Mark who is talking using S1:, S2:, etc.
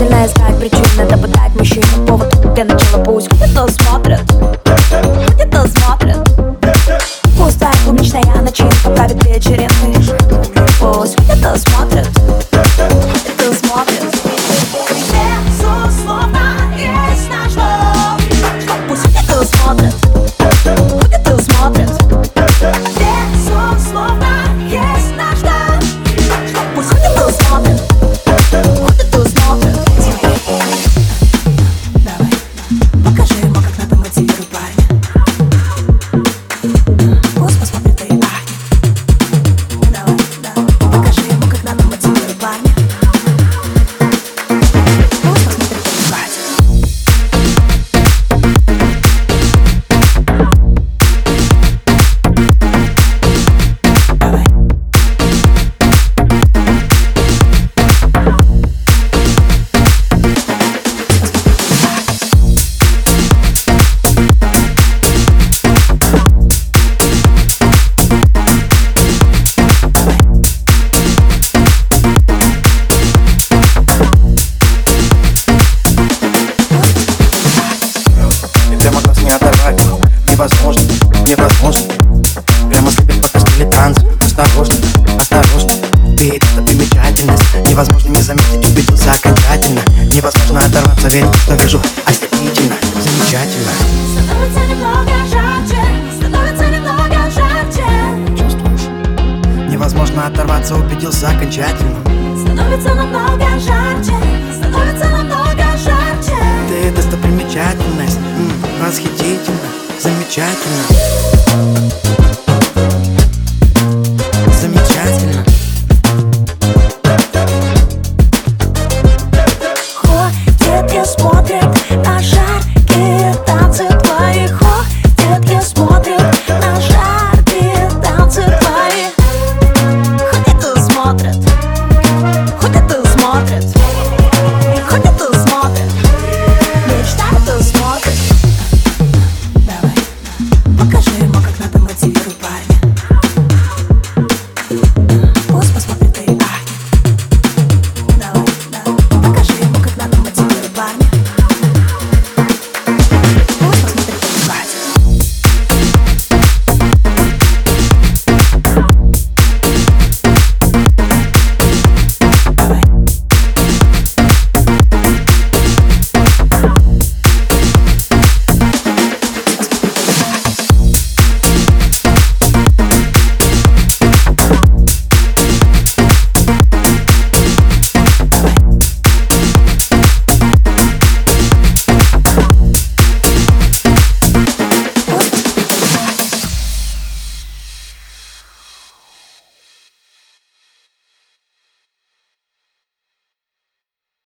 S1: Обязательно искать причины, дабы дать мужчине повод для начала. Пусть где-то смотрят, где-то смотрят. Пустая клубничная начинка правит вечеринкой. Пусть где-то смотрят, где-то смотрят. Безусловно, есть на что. Пусть где-то смотрят, где-то смотрят. Безусловно, есть на что. Пусть где-то смотрят, где-то смотрят. Давай, покажи ему, как надо мотивировать парня. Пусть посмотрит и ахнет. Давай, покажи ему, как надо мотивировать парня. Пусть посмотрит и ахнет. Давай.
S2: Прямо глаз не оторвать, невозможно, невозможно. Прямо слепит по костюме танца. Осторожно, осторожно, ты это примечательность. Невозможно не заметить, убедился окончательно. Невозможно оторваться, ведь то, что вижу, ослепительно, замечательно.
S1: Становится немного жарче, становится немного жарче.
S2: Чувствуешь? Невозможно оторваться, убедился окончательно.
S1: Становится намного жарче, становится намного жарче.
S2: Ты достопримечательность, восхитительно, замечательно.